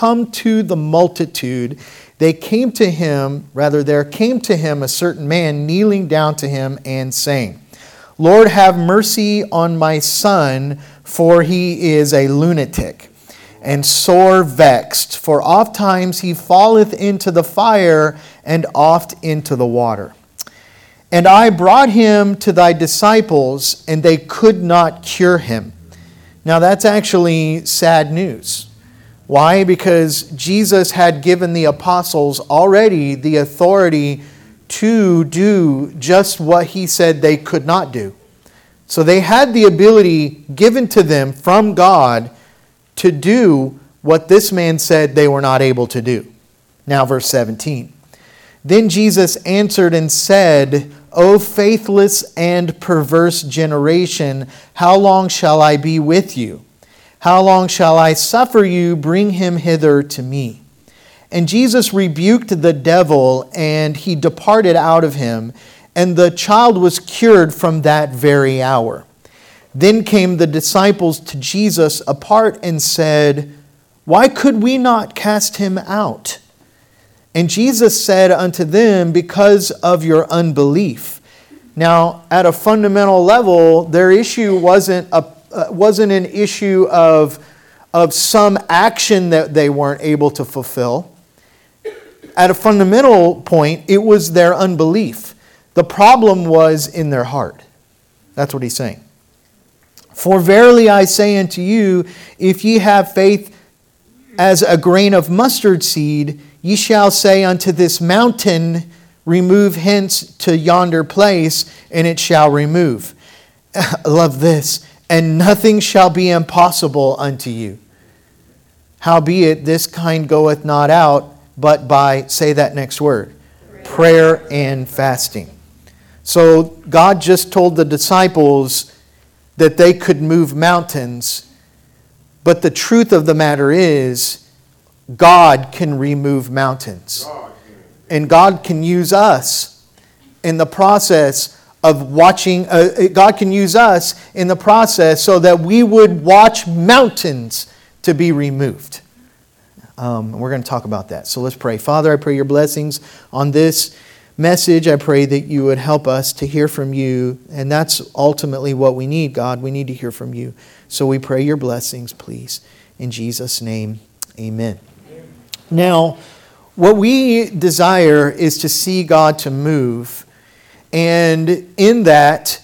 come to the multitude, there came to him a certain man kneeling down to him and saying, Lord, have mercy on my son, for he is a lunatic and sore vexed, for oft times he falleth into the fire and oft into the water. And I brought him to thy disciples, and they could not cure him. Now that's actually sad news. Why? Because Jesus had given the apostles already the authority to do just what he said they could not do. So they had the ability given to them from God to do what this man said they were not able to do. Now verse 17. Then Jesus answered and said, O faithless and perverse generation, how long shall I be with you? How long shall I suffer you? Bring him hither to me. And Jesus rebuked the devil, and he departed out of him, and the child was cured from that very hour. Then came the disciples to Jesus apart and said, Why could we not cast him out? And Jesus said unto them, Because of your unbelief. Now, at a fundamental level, their issue wasn't an issue of some action that they weren't able to fulfill. At a fundamental point, it was their unbelief. The problem was in their heart. That's what he's saying. For verily I say unto you, if ye have faith as a grain of mustard seed, ye shall say unto this mountain, Remove hence to yonder place, and it shall remove. I love this. And nothing shall be impossible unto you. Howbeit, this kind goeth not out, but by, say that next word, prayer and fasting. So God just told the disciples that they could move mountains, but the truth of the matter is, God can remove mountains. And God can use us in the process of watching, God can use us in the process so that we would watch mountains to be removed. We're going to talk about that. So let's pray. Father, I pray your blessings on this message. I pray that you would help us to hear from you. And that's ultimately what we need, God. We need to hear from you. So we pray your blessings, please. In Jesus' name, amen. Now, what we desire is to see God to move. And in that,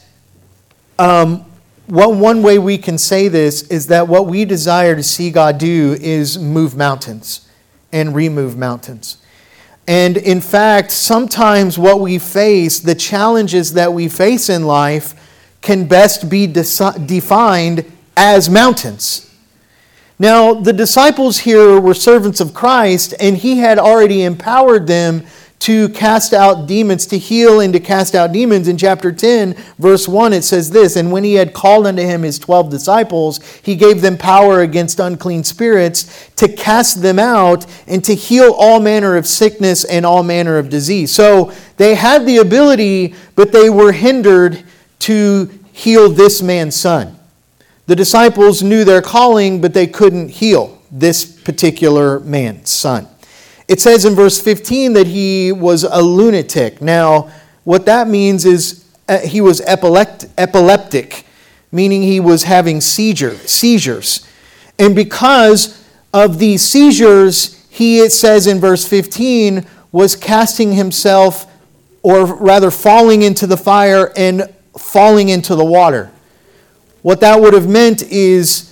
one way we can say this is that what we desire to see God do is move mountains and remove mountains. And in fact, sometimes what we face, the challenges that we face in life, can best be defined as mountains. Now, the disciples here were servants of Christ, and he had already empowered them to cast out demons, to heal and to cast out demons. In chapter 10, verse 1, it says this, And when he had called unto him his 12 disciples, he gave them power against unclean spirits to cast them out and to heal all manner of sickness and all manner of disease. So they had the ability, but they were hindered to heal this man's son. The disciples knew their calling, but they couldn't heal this particular man's son. It says in verse 15 that he was a lunatic. Now, what that means is he was epileptic, meaning he was having seizures. And because of these seizures, he, it says in verse 15, was casting himself, or rather falling into the fire and falling into the water. What that would have meant is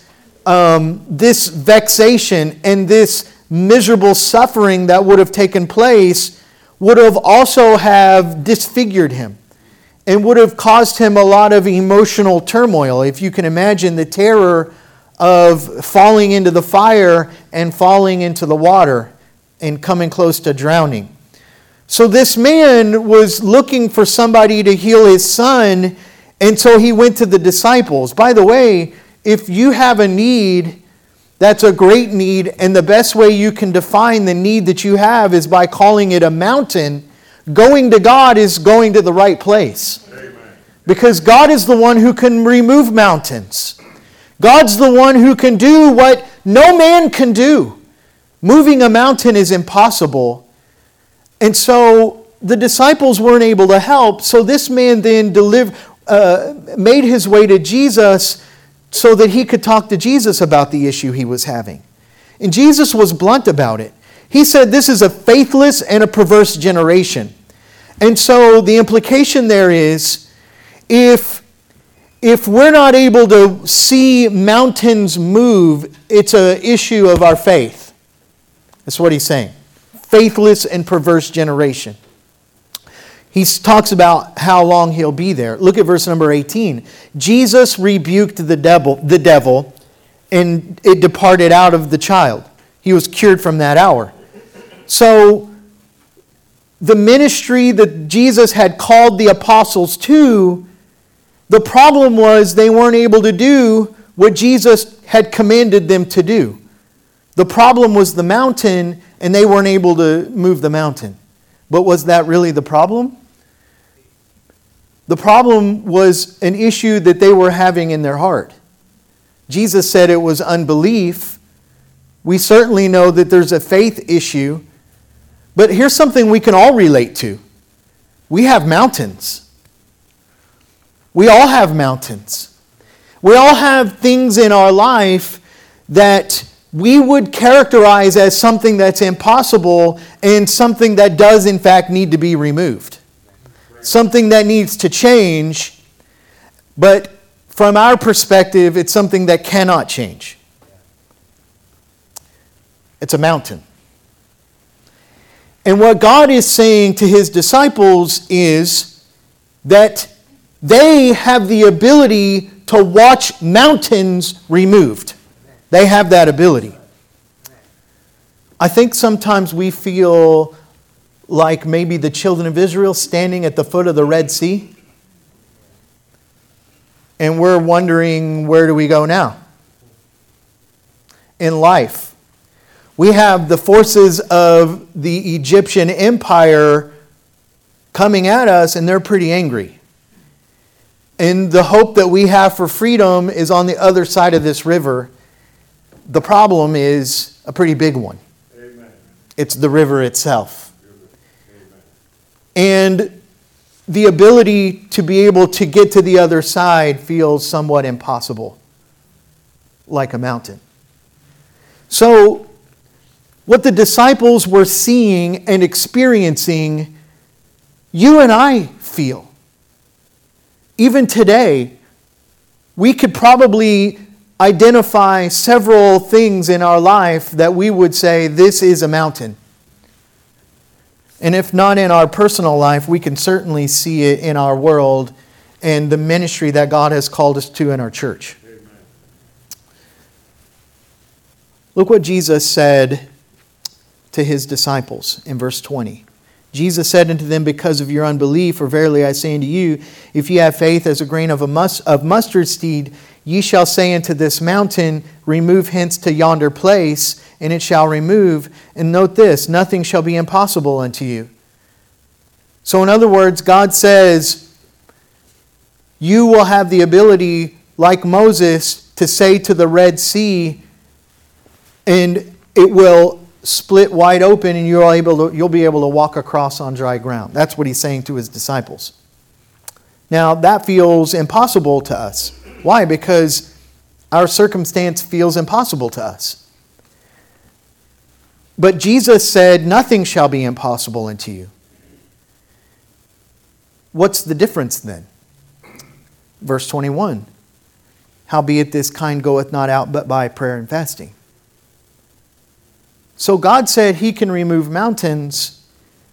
this vexation and this miserable suffering that would have taken place would have also have disfigured him and would have caused him a lot of emotional turmoil. If you can imagine the terror of falling into the fire and falling into the water and coming close to drowning. So this man was looking for somebody to heal his son, and so he went to the disciples. By the way, if you have a need, that's a great need, and the best way you can define the need that you have is by calling it a mountain. Going to God is going to the right place. Amen. Because God is the one who can remove mountains. God's the one who can do what no man can do. Moving a mountain is impossible. And so the disciples weren't able to help. So this man then made his way to Jesus so that he could talk to Jesus about the issue he was having. And Jesus was blunt about it. He said, this is a faithless and a perverse generation. And so the implication there is, if we're not able to see mountains move, it's an issue of our faith. That's what he's saying. Faithless and perverse generation. He talks about how long he'll be there. Look at verse number 18. Jesus rebuked the devil, and it departed out of the child. He was cured from that hour. So, the ministry that Jesus had called the apostles to, the problem was they weren't able to do what Jesus had commanded them to do. The problem was the mountain, and they weren't able to move the mountain. But was that really the problem? The problem was an issue that they were having in their heart. Jesus said it was unbelief. We certainly know that there's a faith issue. But here's something we can all relate to. We have mountains. We all have mountains. We all have things in our life that we would characterize as something that's impossible and something that does in fact need to be removed. Something that needs to change, but from our perspective, it's something that cannot change. It's a mountain. And what God is saying to His disciples is that they have the ability to watch mountains removed. They have that ability. I think sometimes we feel like maybe the children of Israel standing at the foot of the Red Sea. And we're wondering, where do we go now? In life, we have the forces of the Egyptian Empire coming at us, and they're pretty angry. And the hope that we have for freedom is on the other side of this river. The problem is a pretty big one. Amen. It's the river itself. And the ability to be able to get to the other side feels somewhat impossible, like a mountain. So, what the disciples were seeing and experiencing, you and I feel. Even today, we could probably identify several things in our life that we would say, this is a mountain. And if not in our personal life, we can certainly see it in our world and the ministry that God has called us to in our church. Amen. Look what Jesus said to His disciples in verse 20. Jesus said unto them, because of your unbelief, for verily I say unto you, if ye have faith as a grain of mustard seed, ye shall say unto this mountain, remove hence to yonder place, and it shall remove. And note this, nothing shall be impossible unto you. So in other words, God says, you will have the ability, like Moses, to say to the Red Sea, and it will split wide open, and you'll be able to walk across on dry ground. That's what He's saying to His disciples. Now, that feels impossible to us. Why? Because our circumstance feels impossible to us. But Jesus said, nothing shall be impossible unto you. What's the difference then? Verse 21. Howbeit this kind goeth not out but by prayer and fasting. So God said He can remove mountains.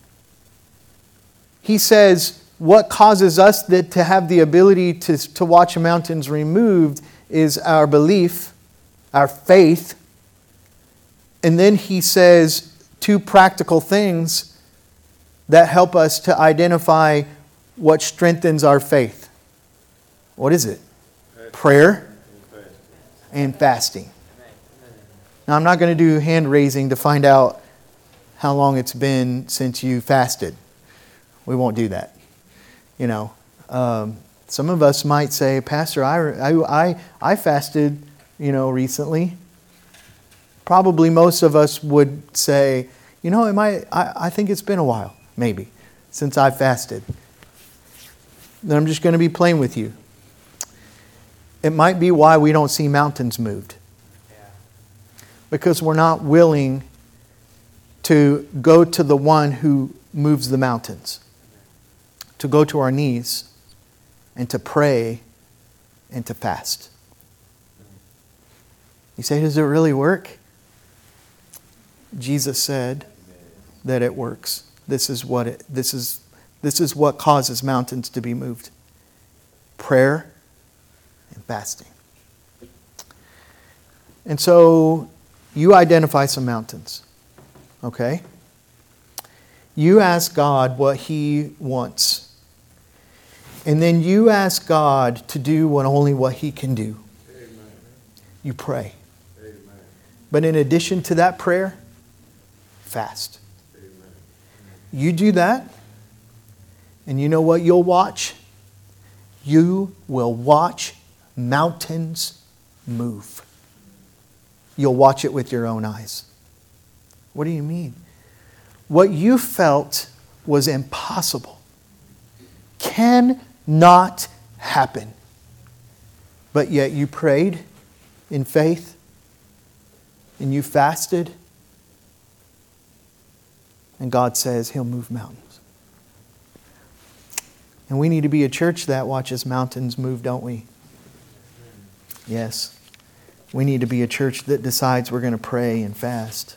He says what causes us to have the ability to watch mountains removed is our belief, our faith. And then He says two practical things that help us to identify what strengthens our faith. What is it? Prayer and fasting. Now, I'm not going to do hand raising to find out how long it's been since you fasted. We won't do that. You know, some of us might say, Pastor, I fasted, recently. Probably most of us would say, I think it's been a while, maybe, since I fasted. Then I'm just going to be plain with you. It might be why we don't see mountains moved. Because we're not willing to go to the one who moves the mountains. To go to our knees and to pray and to fast. You say, does it really work? Jesus said that it works. This is what causes mountains to be moved. Prayer and fasting. And so you identify some mountains. Okay? You ask God what He wants. And then you ask God to do only what He can do. Amen. You pray. Amen. But in addition to that prayer, fast. Amen. You do that, and you know what you'll watch? You will watch mountains move. You'll watch it with your own eyes. What do you mean? What you felt was impossible cannot happen. But yet you prayed in faith and you fasted, and God says He'll move mountains. And we need to be a church that watches mountains move, don't we? Yes. We need to be a church that decides we're going to pray and fast.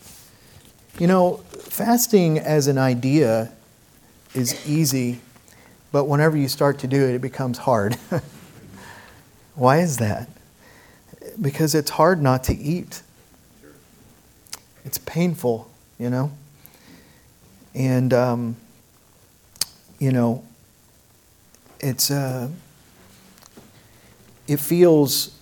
Fasting as an idea is easy, but whenever you start to do it, it becomes hard. Why is that? Because it's hard not to eat. It's painful, And, it's it feels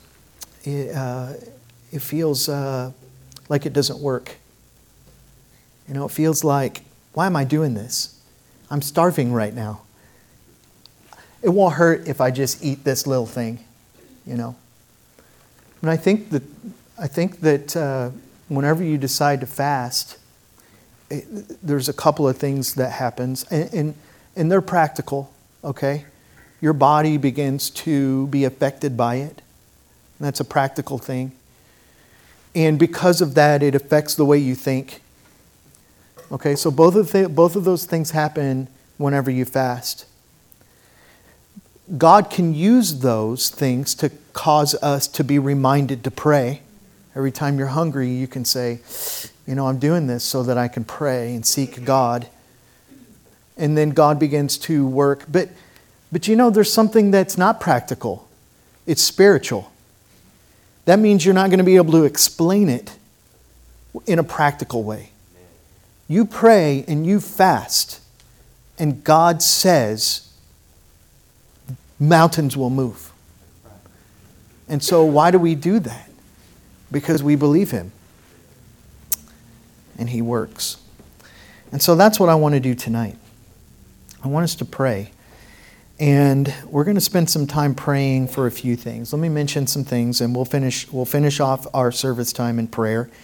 like it doesn't work. It feels like, why am I doing this? I'm starving right now. It won't hurt if I just eat this little thing, And I think that whenever you decide to fast, there's a couple of things that happens, and they're practical. Okay, your body begins to be affected by it. And that's a practical thing. And because of that, it affects the way you think. Okay, so both of those things happen whenever you fast. God can use those things to cause us to be reminded to pray. Every time you're hungry, you can say, I'm doing this so that I can pray and seek God. And then God begins to work. But there's something that's not practical. It's spiritual. That means you're not going to be able to explain it in a practical way. You pray and you fast, and God says mountains will move. And so why do we do that? Because we believe Him. And He works. And so that's what I want to do tonight. I want us to pray. And we're going to spend some time praying for a few things. Let me mention some things, and we'll finish off our service time in prayer.